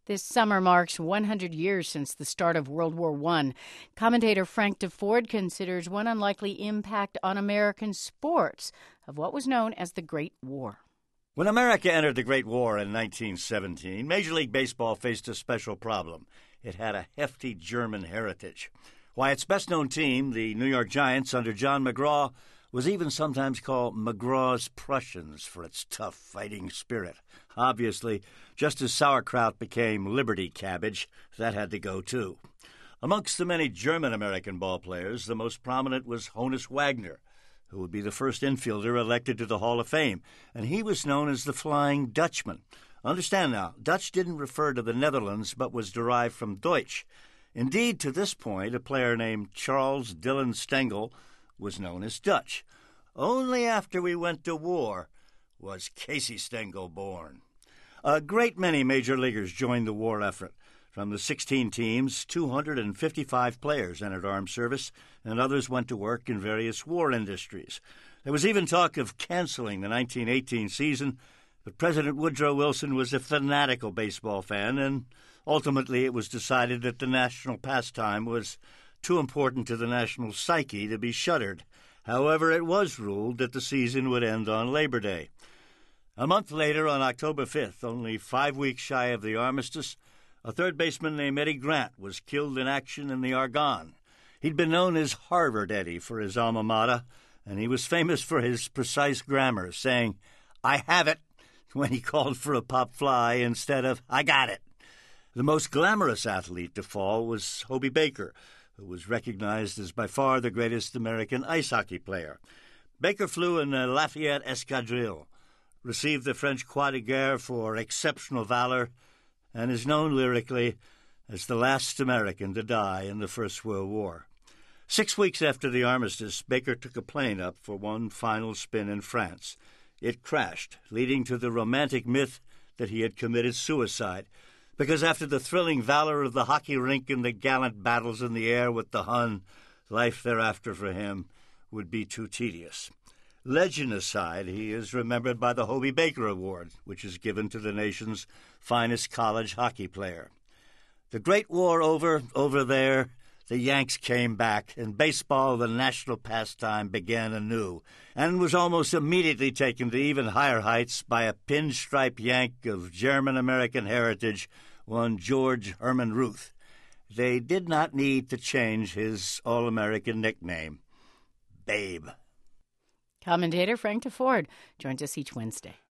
This summer marks 100 years since the start of World War I. Commentator Frank Deford considers one unlikely impact on American sports of what was known as the Great War. When America entered the Great War in 1917, Major League Baseball faced a special problem. It had a hefty German heritage. Why, its best-known team, the New York Giants under John McGraw, was even sometimes called McGraw's Prussians for its tough fighting spirit. Obviously, just as sauerkraut became Liberty cabbage, that had to go too. Amongst the many German-American ballplayers, the most prominent was Honus Wagner, who would be the first infielder elected to the Hall of Fame, and he was known as the Flying Dutchman. Understand now, Dutch didn't refer to the Netherlands, but was derived from Deutsch. Indeed, to this point, a player named Charles Dillon Stengel was known as Dutch. Only after we went to war was Casey Stengel born. A great many major leaguers joined the war effort. From the 16 teams, 255 players entered armed service, and others went to work in various war industries. There was even talk of canceling the 1918 season, but President Woodrow Wilson was a fanatical baseball fan, and ultimately it was decided that the national pastime was too important to the national psyche to be shuttered. However, it was ruled that the season would end on Labor Day. A month later, on October 5th, only 5 weeks shy of the armistice, a third baseman named Eddie Grant was killed in action in the Argonne. He'd been known as Harvard Eddie for his alma mater, and he was famous for his precise grammar, saying, "I have it," when he called for a pop fly instead of, "I got it." The most glamorous athlete to fall was Hobey Baker, who was recognized as by far the greatest American ice hockey player. Baker flew in the Lafayette Escadrille, received the French Croix de Guerre for exceptional valor, and is known lyrically as the last American to die in the First World War. 6 weeks after the armistice, Baker took a plane up for one final spin in France. It crashed, leading to the romantic myth that he had committed suicide, because after the thrilling valor of the hockey rink and the gallant battles in the air with the Hun, life thereafter for him would be too tedious. Legend aside, he is remembered by the Hobey Baker Award, which is given to the nation's finest college hockey player. The Great War over there, the Yanks came back, and baseball, the national pastime, began anew, and was almost immediately taken to even higher heights by a pinstripe Yank of German-American heritage, one George Herman Ruth. They did not need to change his All-American nickname, Babe. Commentator Frank Deford joins us each Wednesday.